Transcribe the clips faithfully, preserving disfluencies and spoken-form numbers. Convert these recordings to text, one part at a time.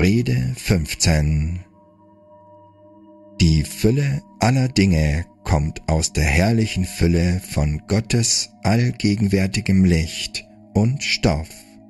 Rede fünfzehn. Die Fülle aller Dinge kommt aus der herrlichen Fülle von Gottes allgegenwärtigem Licht und Stoff.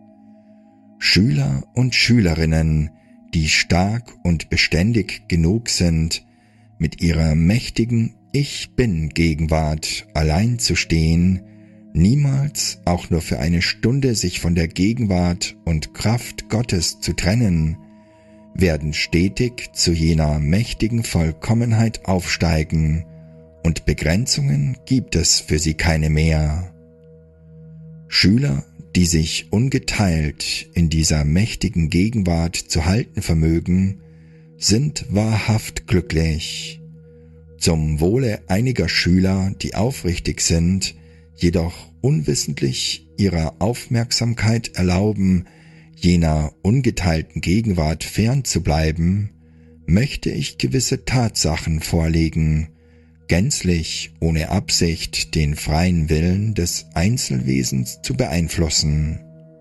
Schüler und Schülerinnen, die stark und beständig genug sind, mit ihrer mächtigen Ich-Bin-Gegenwart allein zu stehen, niemals auch nur für eine Stunde sich von der Gegenwart und Kraft Gottes zu trennen, werden stetig zu jener mächtigen Vollkommenheit aufsteigen, und Begrenzungen gibt es für sie keine mehr. Schüler, die sich ungeteilt in dieser mächtigen Gegenwart zu halten vermögen, sind wahrhaft glücklich. Zum Wohle einiger Schüler, die aufrichtig sind, jedoch unwissentlich ihrer Aufmerksamkeit erlauben, jener ungeteilten Gegenwart fernzubleiben, möchte ich gewisse Tatsachen vorlegen, gänzlich ohne Absicht den freien Willen des Einzelwesens zu beeinflussen.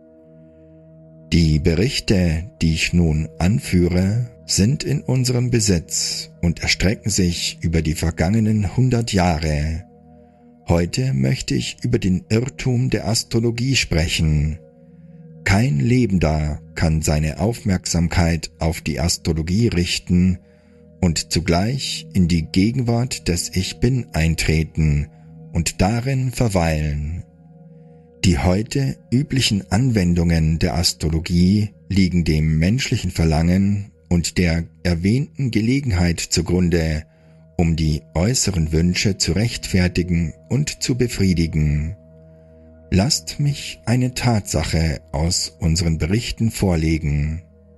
Die Berichte, die ich nun anführe, sind in unserem Besitz und erstrecken sich über die vergangenen hundert Jahre. Heute möchte ich über den Irrtum der Astrologie sprechen. Kein Lebender kann seine Aufmerksamkeit auf die Astrologie richten und zugleich in die Gegenwart des Ich-Bin eintreten und darin verweilen. Die heute üblichen Anwendungen der Astrologie liegen dem menschlichen Verlangen und der erwähnten Gelegenheit zugrunde, um die äußeren Wünsche zu rechtfertigen und zu befriedigen. Lasst mich eine Tatsache aus unseren Berichten vorlegen.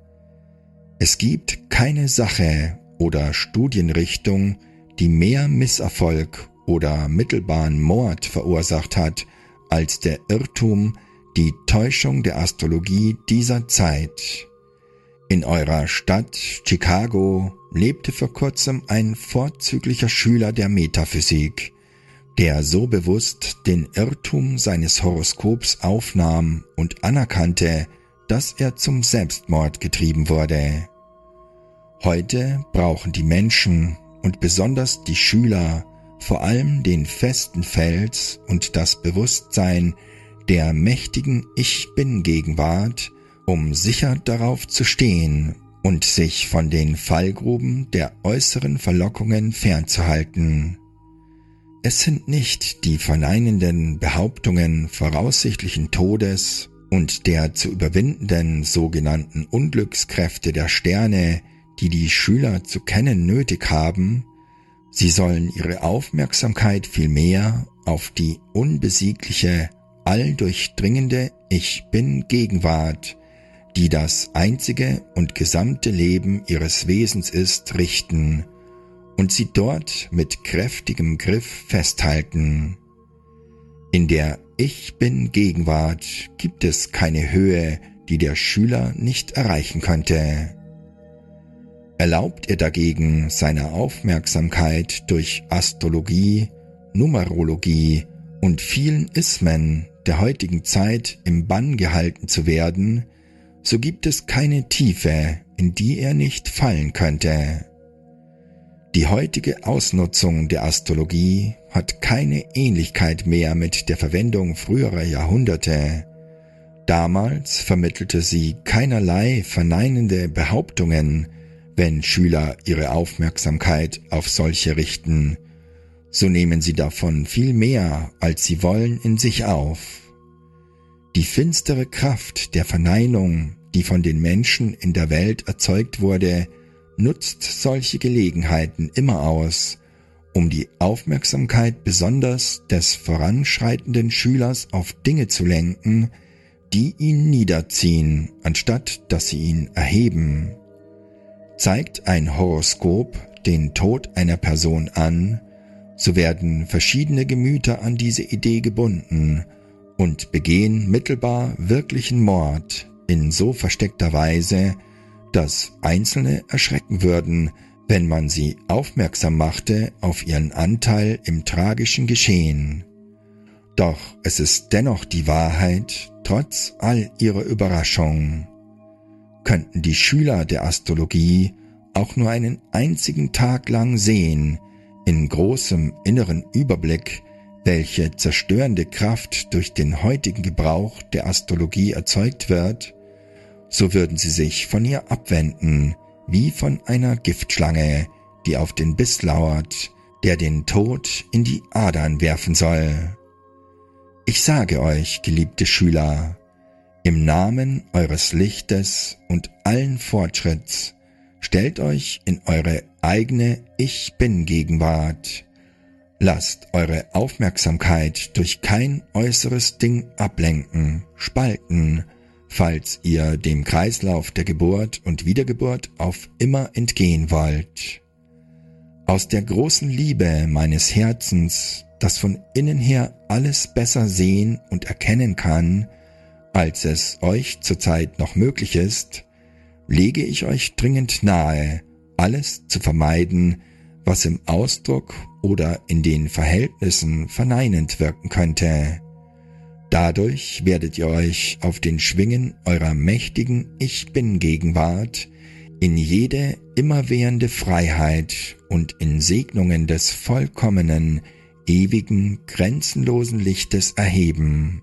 Es gibt keine Sache oder Studienrichtung, die mehr Misserfolg oder mittelbaren Mord verursacht hat, als der Irrtum, die Täuschung der Astrologie dieser Zeit. In eurer Stadt Chicago lebte vor kurzem ein vorzüglicher Schüler der Metaphysik, der so bewusst den Irrtum seines Horoskops aufnahm und anerkannte, dass er zum Selbstmord getrieben wurde. Heute brauchen die Menschen und besonders die Schüler vor allem den festen Fels und das Bewusstsein der mächtigen Ich-Bin-Gegenwart, um sicher darauf zu stehen und sich von den Fallgruben der äußeren Verlockungen fernzuhalten. Es sind nicht die verneinenden Behauptungen voraussichtlichen Todes und der zu überwindenden sogenannten Unglückskräfte der Sterne, die die Schüler zu kennen nötig haben. Sie sollen ihre Aufmerksamkeit vielmehr auf die unbesiegliche, alldurchdringende Ich-Bin-Gegenwart, die das einzige und gesamte Leben ihres Wesens ist, richten und sie dort mit kräftigem Griff festhalten. In der Ich-Bin-Gegenwart gibt es keine Höhe, die der Schüler nicht erreichen könnte. Erlaubt er dagegen seiner Aufmerksamkeit durch Astrologie, Numerologie und vielen Ismen der heutigen Zeit im Bann gehalten zu werden, so gibt es keine Tiefe, in die er nicht fallen könnte. Die heutige Ausnutzung der Astrologie hat keine Ähnlichkeit mehr mit der Verwendung früherer Jahrhunderte. Damals vermittelte sie keinerlei verneinende Behauptungen, wenn Schüler ihre Aufmerksamkeit auf solche richten, so nehmen sie davon viel mehr, als sie wollen, in sich auf. Die finstere Kraft der Verneinung, die von den Menschen in der Welt erzeugt wurde, nutzt solche Gelegenheiten immer aus, um die Aufmerksamkeit besonders des voranschreitenden Schülers auf Dinge zu lenken, die ihn niederziehen, anstatt dass sie ihn erheben. Zeigt ein Horoskop den Tod einer Person an, so werden verschiedene Gemüter an diese Idee gebunden und begehen mittelbar wirklichen Mord in so versteckter Weise, dass Einzelne erschrecken würden, wenn man sie aufmerksam machte auf ihren Anteil im tragischen Geschehen. Doch es ist dennoch die Wahrheit, trotz all ihrer Überraschung. könnten die Schüler der Astrologie auch nur einen einzigen Tag lang sehen, in großem inneren Überblick, welche zerstörende Kraft durch den heutigen Gebrauch der Astrologie erzeugt wird, so würden sie sich von ihr abwenden, wie von einer Giftschlange, die auf den Biss lauert, der den Tod in die Adern werfen soll. Ich sage euch, geliebte Schüler, im Namen eures Lichtes und allen Fortschritts, stellt euch in eure eigene Ich-Bin-Gegenwart. Lasst eure Aufmerksamkeit durch kein äußeres Ding ablenken, spalten, falls ihr dem Kreislauf der Geburt und Wiedergeburt auf immer entgehen wollt. Aus der großen Liebe meines Herzens, das von innen her alles besser sehen und erkennen kann, als es euch zurzeit noch möglich ist, lege ich euch dringend nahe, alles zu vermeiden, was im Ausdruck oder in den Verhältnissen verneinend wirken könnte. Dadurch werdet ihr euch auf den Schwingen eurer mächtigen Ich-Bin-Gegenwart in jede immerwährende Freiheit und in Segnungen des vollkommenen, ewigen, grenzenlosen Lichtes erheben.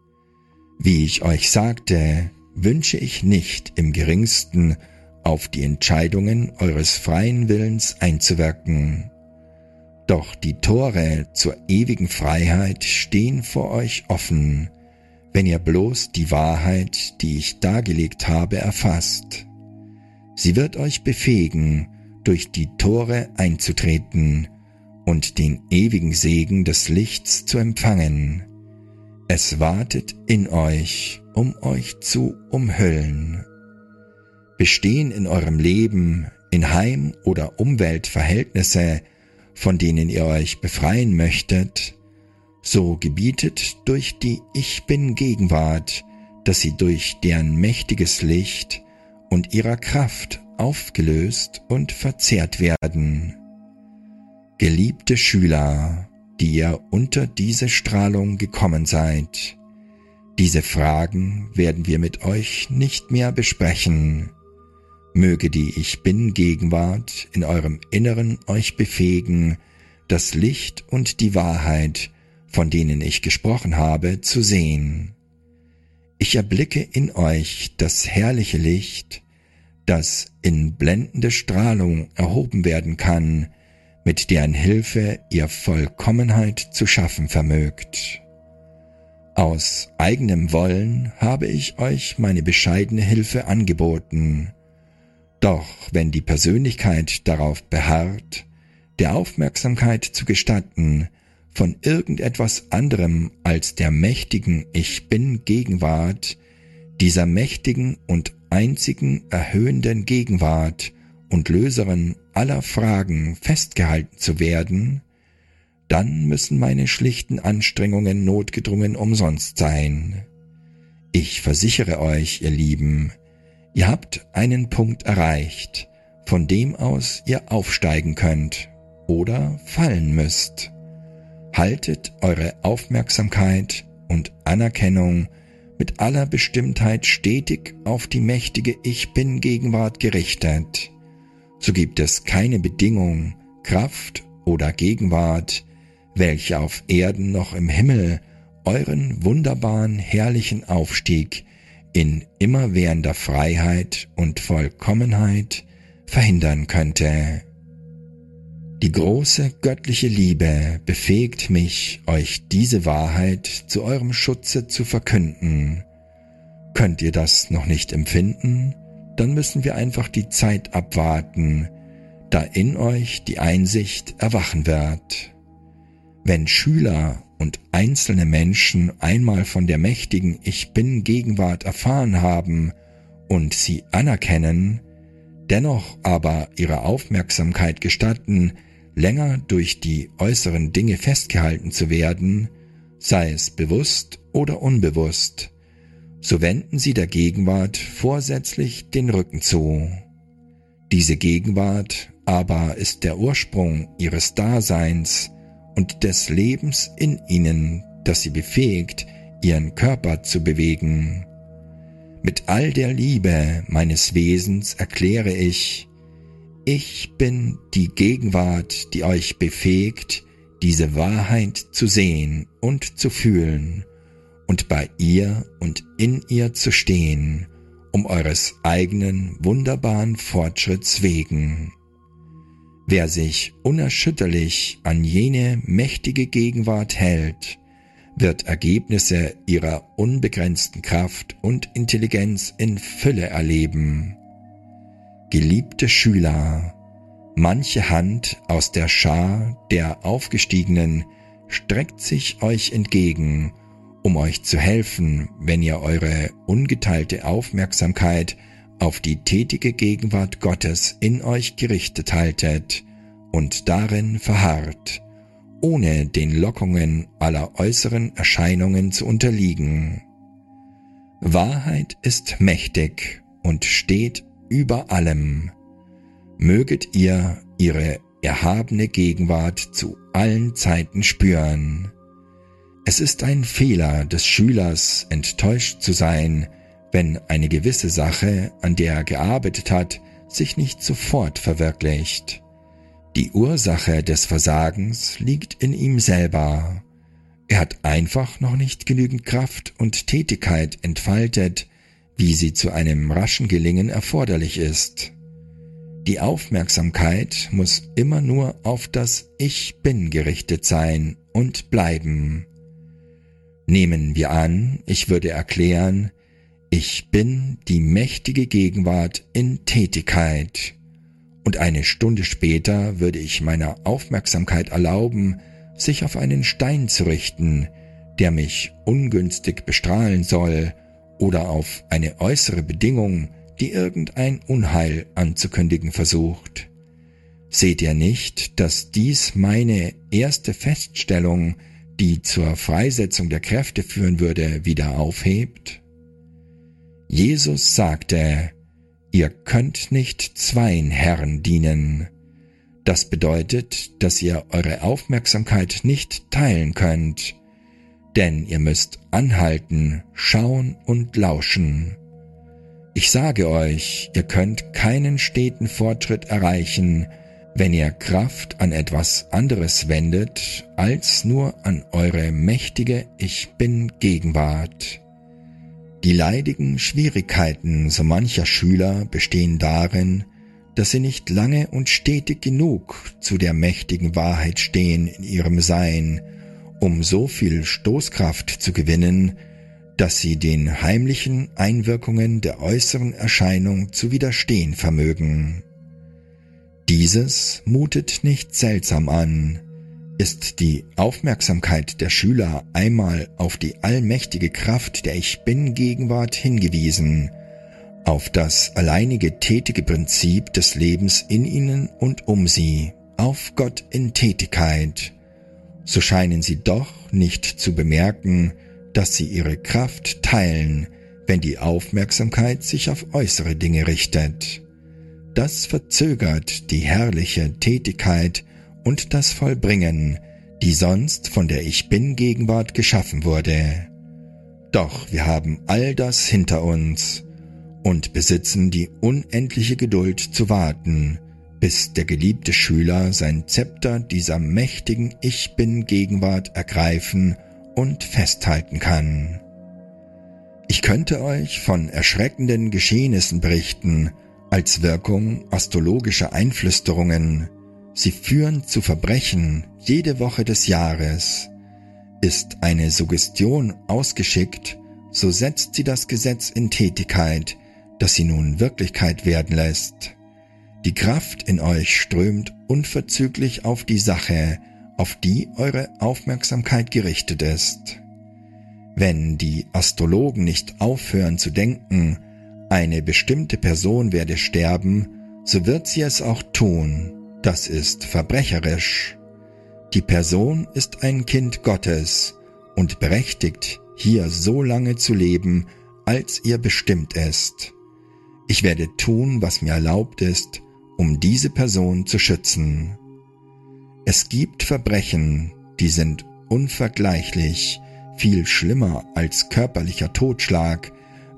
Wie ich euch sagte, wünsche ich nicht im geringsten, auf die Entscheidungen eures freien Willens einzuwirken. Doch die Tore zur ewigen Freiheit stehen vor euch offen, wenn ihr bloß die Wahrheit, die ich dargelegt habe, erfasst. Sie wird euch befähigen, durch die Tore einzutreten und den ewigen Segen des Lichts zu empfangen. Es wartet in euch, um euch zu umhüllen. Bestehen in eurem Leben, in Heim- oder Umweltverhältnisse, von denen ihr euch befreien möchtet, so gebietet durch die Ich-Bin-Gegenwart, dass sie durch deren mächtiges Licht und ihrer Kraft aufgelöst und verzehrt werden. Geliebte Schüler, die ihr unter diese Strahlung gekommen seid, diese Fragen werden wir mit euch nicht mehr besprechen. Möge die Ich-Bin-Gegenwart in eurem Inneren euch befähigen, das Licht und die Wahrheit, von denen ich gesprochen habe, zu sehen. Ich erblicke in euch das herrliche Licht, das in blendende Strahlung erhoben werden kann, mit deren Hilfe ihr Vollkommenheit zu schaffen vermögt. Aus eigenem Wollen habe ich euch meine bescheidene Hilfe angeboten. Doch wenn die Persönlichkeit darauf beharrt, der Aufmerksamkeit zu gestatten, von irgendetwas anderem als der mächtigen Ich-Bin-Gegenwart, dieser mächtigen und einzigen erhöhenden Gegenwart und Löserin aller Fragen festgehalten zu werden, dann müssen meine schlichten Anstrengungen notgedrungen umsonst sein. Ich versichere euch, ihr Lieben, ihr habt einen Punkt erreicht, von dem aus ihr aufsteigen könnt oder fallen müsst. Haltet eure Aufmerksamkeit und Anerkennung mit aller Bestimmtheit stetig auf die mächtige Ich-Bin-Gegenwart gerichtet. So gibt es keine Bedingung, Kraft oder Gegenwart, welche auf Erden noch im Himmel euren wunderbaren, herrlichen Aufstieg in immerwährender Freiheit und Vollkommenheit verhindern könnte. Die große göttliche Liebe befähigt mich, euch diese Wahrheit zu eurem Schutze zu verkünden. Könnt ihr das noch nicht empfinden? Dann müssen wir einfach die Zeit abwarten, da in euch die Einsicht erwachen wird. Wenn Schüler und einzelne Menschen einmal von der mächtigen Ich-Bin-Gegenwart erfahren haben und sie anerkennen, dennoch aber ihre Aufmerksamkeit gestatten, länger durch die äußeren Dinge festgehalten zu werden, sei es bewusst oder unbewusst, so wenden sie der Gegenwart vorsätzlich den Rücken zu. Diese Gegenwart aber ist der Ursprung ihres Daseins und des Lebens in ihnen, das sie befähigt, ihren Körper zu bewegen. Mit all der Liebe meines Wesens erkläre ich, ich bin die Gegenwart, die euch befähigt, diese Wahrheit zu sehen und zu fühlen und bei ihr und in ihr zu stehen, um eures eigenen wunderbaren Fortschritts wegen. Wer sich unerschütterlich an jene mächtige Gegenwart hält, wird Ergebnisse ihrer unbegrenzten Kraft und Intelligenz in Fülle erleben. Geliebte Schüler, manche Hand aus der Schar der Aufgestiegenen streckt sich euch entgegen, um euch zu helfen, wenn ihr eure ungeteilte Aufmerksamkeit auf die tätige Gegenwart Gottes in euch gerichtet haltet und darin verharrt, ohne den Lockungen aller äußeren Erscheinungen zu unterliegen. Wahrheit ist mächtig und steht über allem. Möget ihr ihre erhabene Gegenwart zu allen Zeiten spüren. Es ist ein Fehler des Schülers, enttäuscht zu sein, wenn eine gewisse Sache, an der er gearbeitet hat, sich nicht sofort verwirklicht. Die Ursache des Versagens liegt in ihm selber. Er hat einfach noch nicht genügend Kraft und Tätigkeit entfaltet, wie sie zu einem raschen Gelingen erforderlich ist. Die Aufmerksamkeit muss immer nur auf das Ich Bin gerichtet sein und bleiben. Nehmen wir an, ich würde erklären, ich bin die mächtige Gegenwart in Tätigkeit, und eine Stunde später würde ich meiner Aufmerksamkeit erlauben, sich auf einen Stein zu richten, der mich ungünstig bestrahlen soll, oder auf eine äußere Bedingung, die irgendein Unheil anzukündigen versucht. Seht ihr nicht, dass dies meine erste Feststellung, die zur Freisetzung der Kräfte führen würde, wieder aufhebt? Jesus sagte, ihr könnt nicht zweien Herren dienen. Das bedeutet, dass ihr eure Aufmerksamkeit nicht teilen könnt, denn ihr müsst anhalten, schauen und lauschen. Ich sage euch, ihr könnt keinen steten Fortschritt erreichen, wenn ihr Kraft an etwas anderes wendet, als nur an eure mächtige Ich Bin Gegenwart. Die leidigen Schwierigkeiten so mancher Schüler bestehen darin, dass sie nicht lange und stetig genug zu der mächtigen Wahrheit stehen in ihrem Sein, um so viel Stoßkraft zu gewinnen, dass sie den heimlichen Einwirkungen der äußeren Erscheinung zu widerstehen vermögen. Dieses mutet nicht seltsam an. Ist die Aufmerksamkeit der Schüler einmal auf die allmächtige Kraft der Ich-Bin-Gegenwart hingewiesen, auf das alleinige tätige Prinzip des Lebens in ihnen und um sie, auf Gott in Tätigkeit, so scheinen sie doch nicht zu bemerken, dass sie ihre Kraft teilen, wenn die Aufmerksamkeit sich auf äußere Dinge richtet. Das verzögert die herrliche Tätigkeit und das Vollbringen, die sonst von der Ich-Bin-Gegenwart geschaffen wurde. Doch wir haben all das hinter uns und besitzen die unendliche Geduld zu warten, bis der geliebte Schüler sein Zepter dieser mächtigen Ich-Bin-Gegenwart ergreifen und festhalten kann. Ich könnte euch von erschreckenden Geschehnissen berichten, als Wirkung astrologischer Einflüsterungen. Sie führen zu Verbrechen jede Woche des Jahres. Ist eine Suggestion ausgeschickt, so setzt sie das Gesetz in Tätigkeit, das sie nun Wirklichkeit werden lässt. Die Kraft in euch strömt unverzüglich auf die Sache, auf die eure Aufmerksamkeit gerichtet ist. Wenn die Astrologen nicht aufhören zu denken, eine bestimmte Person werde sterben, so wird sie es auch tun. Das ist verbrecherisch. Die Person ist ein Kind Gottes und berechtigt, hier so lange zu leben, als ihr bestimmt ist. Ich werde tun, was mir erlaubt ist, um diese Person zu schützen. Es gibt Verbrechen, die sind unvergleichlich, viel schlimmer als körperlicher Totschlag,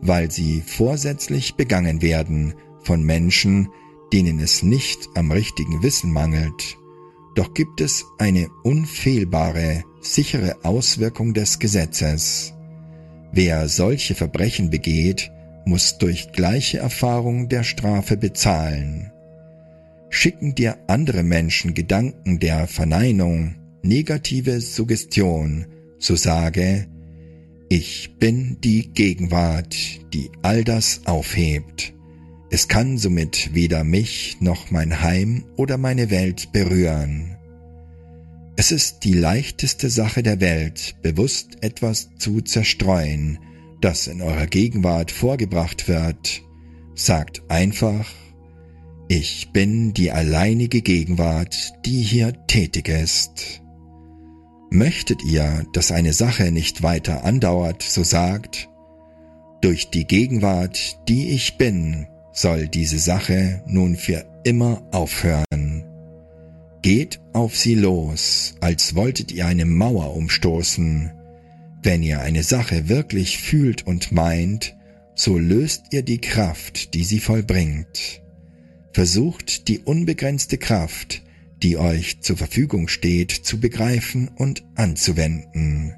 weil sie vorsätzlich begangen werden von Menschen, denen es nicht am richtigen Wissen mangelt. Doch gibt es eine unfehlbare, sichere Auswirkung des Gesetzes. Wer solche Verbrechen begeht, muss durch gleiche Erfahrung der Strafe bezahlen. Schicken dir andere Menschen Gedanken der Verneinung, negative Suggestion, so sage: Ich bin die Gegenwart, die all das aufhebt. Es kann somit weder mich noch mein Heim oder meine Welt berühren. Es ist die leichteste Sache der Welt, bewusst etwas zu zerstreuen, das in eurer Gegenwart vorgebracht wird. Sagt einfach: Ich bin die alleinige Gegenwart, die hier tätig ist. Möchtet ihr, dass eine Sache nicht weiter andauert, so sagt: Durch die Gegenwart, die ich bin, soll diese Sache nun für immer aufhören. Geht auf sie los, als wolltet ihr eine Mauer umstoßen. Wenn ihr eine Sache wirklich fühlt und meint, so löst ihr die Kraft, die sie vollbringt. Versucht die unbegrenzte Kraft, die euch zur Verfügung steht, zu begreifen und anzuwenden.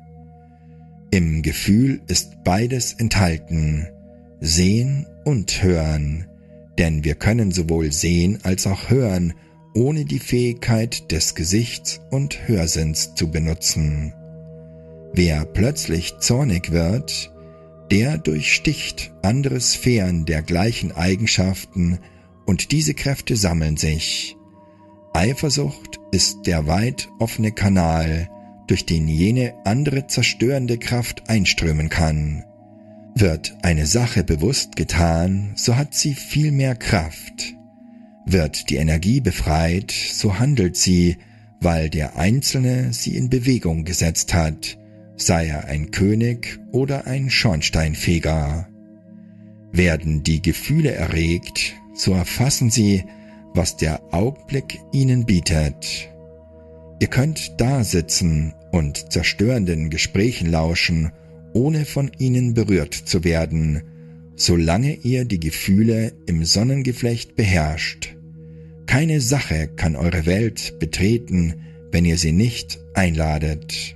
Im Gefühl ist beides enthalten, Sehen und Hören, denn wir können sowohl sehen als auch hören, ohne die Fähigkeit des Gesichts- und Hörsinns zu benutzen. Wer plötzlich zornig wird, der durchsticht andere Sphären der gleichen Eigenschaften und diese Kräfte sammeln sich. Eifersucht ist der weit offene Kanal, durch den jene andere zerstörende Kraft einströmen kann. Wird eine Sache bewusst getan, so hat sie viel mehr Kraft. Wird die Energie befreit, so handelt sie, weil der Einzelne sie in Bewegung gesetzt hat, sei er ein König oder ein Schornsteinfeger. Werden die Gefühle erregt, so erfassen sie, was der Augenblick ihnen bietet. Ihr könnt da sitzen und zerstörenden Gesprächen lauschen, ohne von ihnen berührt zu werden, solange ihr die Gefühle im Sonnengeflecht beherrscht. Keine Sache kann eure Welt betreten, wenn ihr sie nicht einladet.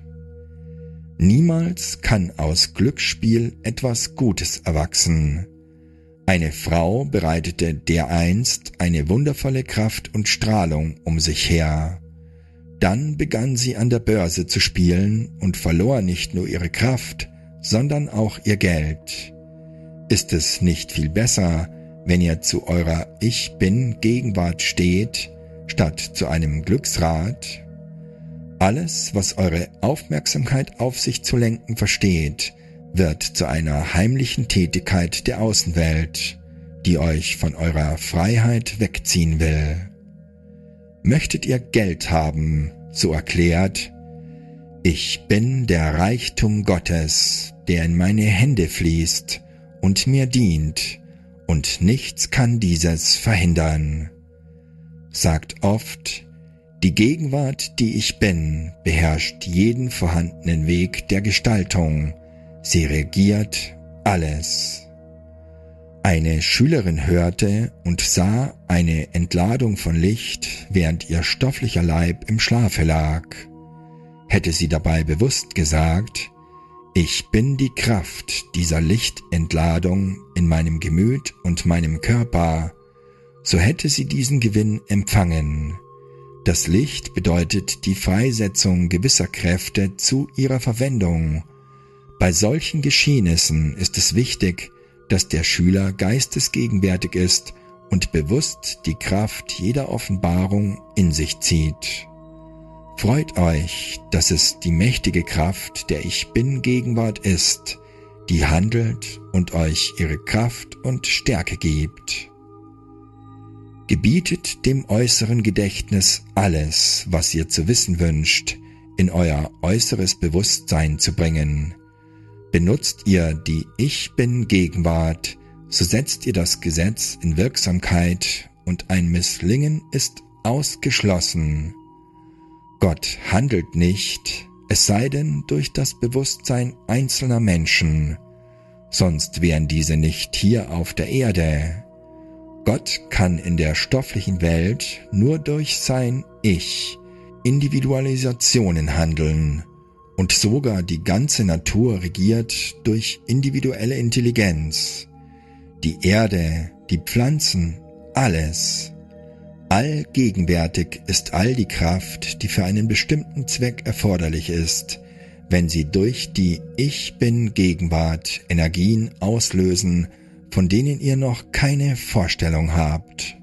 Niemals kann aus Glücksspiel etwas Gutes erwachsen. Eine Frau bereitete dereinst eine wundervolle Kraft und Strahlung um sich her. Dann begann sie an der Börse zu spielen und verlor nicht nur ihre Kraft, sondern auch ihr Geld. Ist es nicht viel besser, wenn ihr zu eurer Ich-Bin-Gegenwart steht, statt zu einem Glücksrad? Alles, was eure Aufmerksamkeit auf sich zu lenken versteht, wird zu einer heimlichen Tätigkeit der Außenwelt, die euch von eurer Freiheit wegziehen will. Möchtet ihr Geld haben, so erklärt: Ich bin der Reichtum Gottes, der in meine Hände fließt und mir dient, und nichts kann dieses verhindern. Sagt oft: Die Gegenwart, die ich bin, beherrscht jeden vorhandenen Weg der Gestaltung. Sie regiert alles. Eine Schülerin hörte und sah eine Entladung von Licht, während ihr stofflicher Leib im Schlafe lag. Hätte sie dabei bewusst gesagt: Ich bin die Kraft dieser Lichtentladung in meinem Gemüt und meinem Körper, so hätte sie diesen Gewinn empfangen. Das Licht bedeutet die Freisetzung gewisser Kräfte zu ihrer Verwendung. Bei solchen Geschehnissen ist es wichtig, dass der Schüler geistesgegenwärtig ist und bewusst die Kraft jeder Offenbarung in sich zieht. Freut euch, dass es die mächtige Kraft der Ich-Bin-Gegenwart ist, die handelt und euch ihre Kraft und Stärke gibt. Gebietet dem äußeren Gedächtnis alles, was ihr zu wissen wünscht, in euer äußeres Bewusstsein zu bringen. Benutzt ihr die Ich-Bin-Gegenwart, so setzt ihr das Gesetz in Wirksamkeit und ein Misslingen ist ausgeschlossen. Gott handelt nicht, es sei denn durch das Bewusstsein einzelner Menschen. sonst wären diese nicht hier auf der Erde. Gott kann in der stofflichen Welt nur durch sein Ich Individualisationen handeln, und sogar die ganze Natur regiert durch individuelle Intelligenz. Die Erde, die Pflanzen, alles. Allgegenwärtig ist all die Kraft, die für einen bestimmten Zweck erforderlich ist, wenn sie durch die Ich-Bin-Gegenwart Energien auslösen, von denen ihr noch keine Vorstellung habt.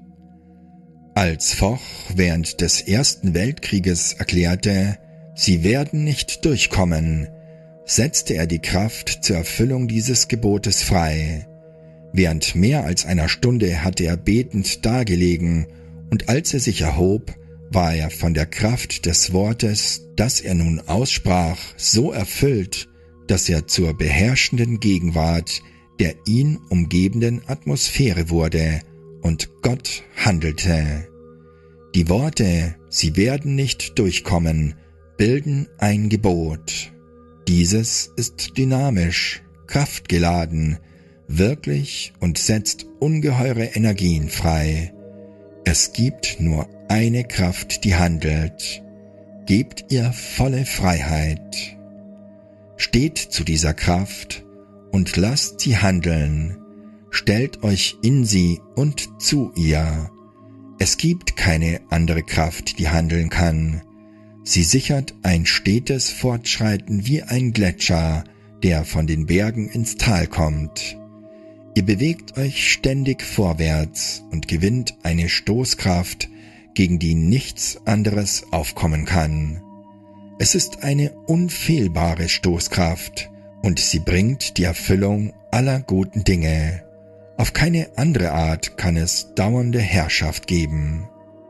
Als Foch während des Ersten Weltkrieges erklärte, sie werden nicht durchkommen, setzte er die Kraft zur Erfüllung dieses Gebotes frei. Während mehr als einer Stunde hatte er betend dagelegen, und als er sich erhob, war er von der Kraft des Wortes, das er nun aussprach, so erfüllt, dass er zur beherrschenden Gegenwart der ihn umgebenden Atmosphäre wurde und Gott handelte. Die Worte, sie werden nicht durchkommen, bilden ein Gebot. Dieses ist dynamisch, kraftgeladen, wirklich und setzt ungeheure Energien frei. Es gibt nur eine Kraft, die handelt. Gebt ihr volle Freiheit. Steht zu dieser Kraft und lasst sie handeln. Stellt euch in sie und zu ihr. Es gibt keine andere Kraft, die handeln kann. Sie sichert ein stetes Fortschreiten wie ein Gletscher, der von den Bergen ins Tal kommt. Ihr bewegt euch ständig vorwärts und gewinnt eine Stoßkraft, gegen die nichts anderes aufkommen kann. Es ist eine unfehlbare Stoßkraft und sie bringt die Erfüllung aller guten Dinge. Auf keine andere Art kann es dauernde Herrschaft geben.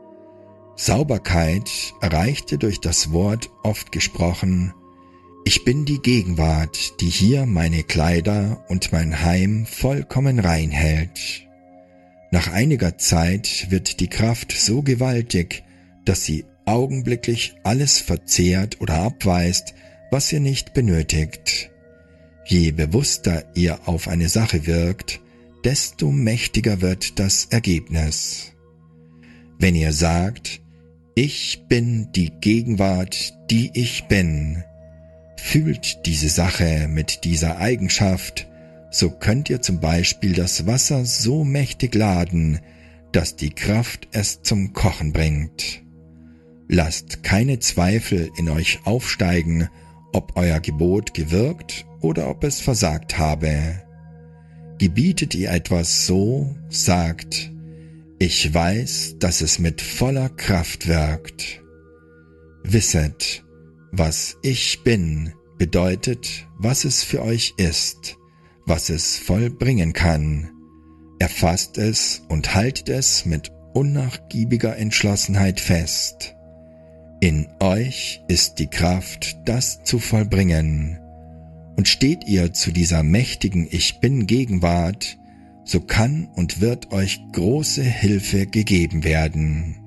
Sauberkeit erreichte durch das Wort oft gesprochen: Ich bin die Gegenwart, die hier meine Kleider und mein Heim vollkommen rein hält. Nach einiger Zeit wird die Kraft so gewaltig, dass sie augenblicklich alles verzehrt oder abweist, was ihr nicht benötigt. Je bewusster ihr auf eine Sache wirkt, desto mächtiger wird das Ergebnis. Wenn ihr sagt, ich bin die Gegenwart, die ich bin, fühlt diese Sache mit dieser Eigenschaft, so könnt ihr zum Beispiel das Wasser so mächtig laden, dass die Kraft es zum Kochen bringt. Lasst keine Zweifel in euch aufsteigen, ob euer Gebot gewirkt oder ob es versagt habe. Gebietet ihr etwas so, sagt, ich weiß, dass es mit voller Kraft wirkt. Wisset, was ich bin, bedeutet, was es für euch ist, was es vollbringen kann. Erfasst es und haltet es mit unnachgiebiger Entschlossenheit fest. In euch ist die Kraft, das zu vollbringen. Und steht ihr zu dieser mächtigen Ich-Bin-Gegenwart, so kann und wird euch große Hilfe gegeben werden.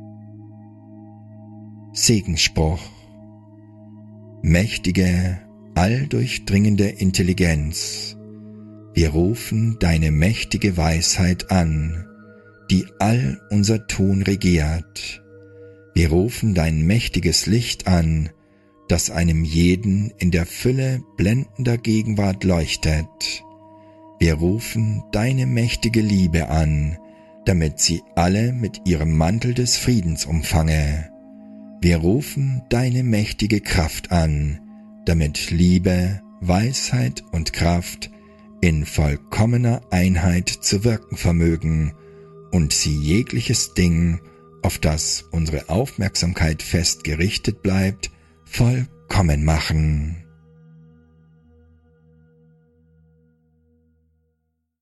Segensspruch: Mächtige, alldurchdringende Intelligenz, wir rufen deine mächtige Weisheit an, die all unser Tun regiert. Wir rufen dein mächtiges Licht an, das einem jeden in der Fülle blendender Gegenwart leuchtet. Wir rufen deine mächtige Liebe an, damit sie alle mit ihrem Mantel des Friedens umfange. Wir rufen deine mächtige Kraft an, damit Liebe, Weisheit und Kraft in vollkommener Einheit zu wirken vermögen und sie jegliches Ding, auf das unsere Aufmerksamkeit fest gerichtet bleibt, vollkommen machen.